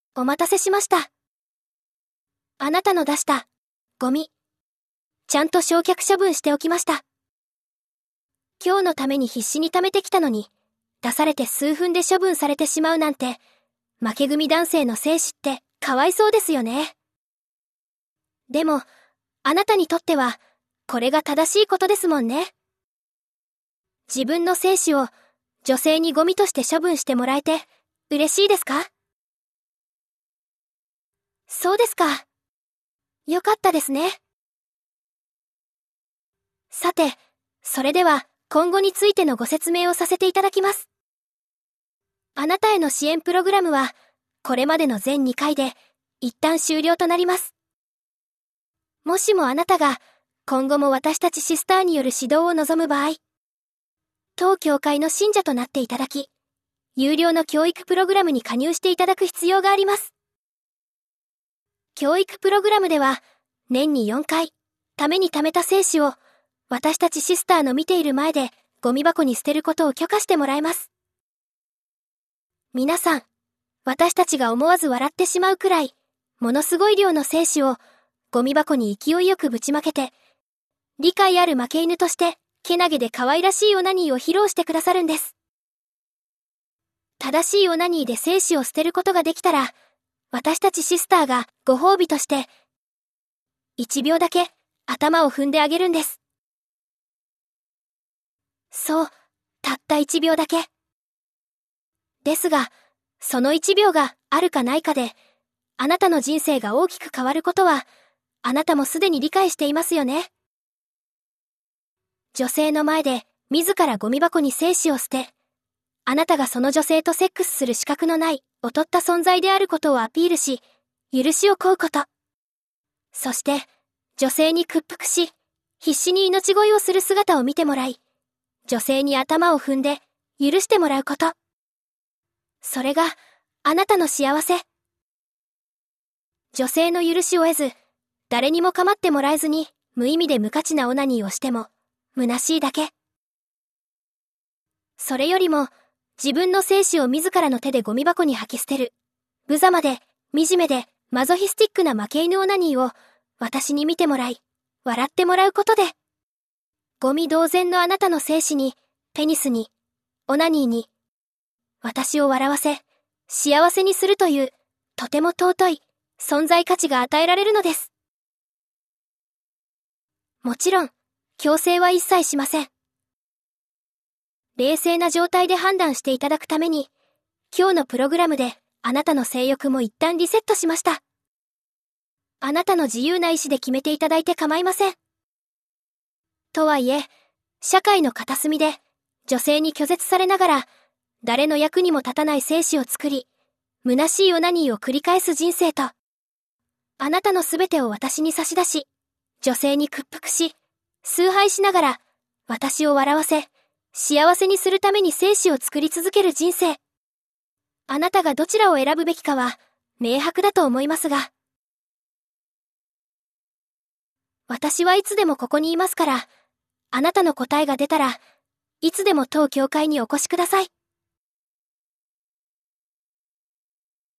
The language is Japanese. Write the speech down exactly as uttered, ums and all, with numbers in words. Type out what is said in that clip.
お待たせしました。あなたの出したゴミ、ちゃんと焼却処分しておきました。今日のために必死に貯めてきたのに、出されて数分で処分されてしまうなんて、負け組男性の生死ってかわいそうですよね。でも、あなたにとっては、これが正しいことですもんね。自分の精子を女性にゴミとして処分してもらえて嬉しいですか？そうですか。よかったですね。さて、それでは今後についてのご説明をさせていただきます。あなたへの支援プログラムは、これまでの全にかいで一旦終了となります。もしもあなたが今後も私たちシスターによる指導を望む場合、当教会の信者となっていただき、有料の教育プログラムに加入していただく必要があります。教育プログラムでは、年によんかい、ために貯めた精子を、私たちシスターの見ている前で、ゴミ箱に捨てることを許可してもらえます。皆さん、私たちが思わず笑ってしまうくらい、ものすごい量の精子を、ゴミ箱に勢いよくぶちまけて、理解ある負け犬として、けなげで可愛らしいオナニーを披露してくださるんです。正しいオナニーで精子を捨てることができたら、私たちシスターがご褒美として、いちびょうだけ頭を踏んであげるんです。そう、たったいちびょうだけ。ですが、そのいちびょうがあるかないかで、あなたの人生が大きく変わることは、あなたもすでに理解していますよね。女性の前で自らゴミ箱に精子を捨て、あなたがその女性とセックスする資格のない劣った存在であることをアピールし、許しを請うこと。そして、女性に屈服し、必死に命乞いをする姿を見てもらい、女性に頭を踏んで許してもらうこと。それがあなたの幸せ。女性の許しを得ず、誰にも構ってもらえずに無意味で無価値なオナニーをしても、虚しいだけ。それよりも、自分の精子を自らの手でゴミ箱に吐き捨てる、無様で、惨めで、マゾヒスティックな負け犬オナニーを、私に見てもらい、笑ってもらうことで、ゴミ同然のあなたの精子に、ペニスに、オナニーに、私を笑わせ、幸せにするという、とても尊い、存在価値が与えられるのです。もちろん、強制は一切しません。冷静な状態で判断していただくために、今日のプログラムであなたの性欲も一旦リセットしました。あなたの自由な意志で決めていただいて構いません。とはいえ、社会の片隅で女性に拒絶されながら、誰の役にも立たない精子を作り、虚しいオナニーを繰り返す人生と、あなたのすべてを私に差し出し、女性に屈服し、崇拝しながら、私を笑わせ、幸せにするために精子を作り続ける人生。あなたがどちらを選ぶべきかは明白だと思いますが。私はいつでもここにいますから、あなたの答えが出たらいつでも当教会にお越しください。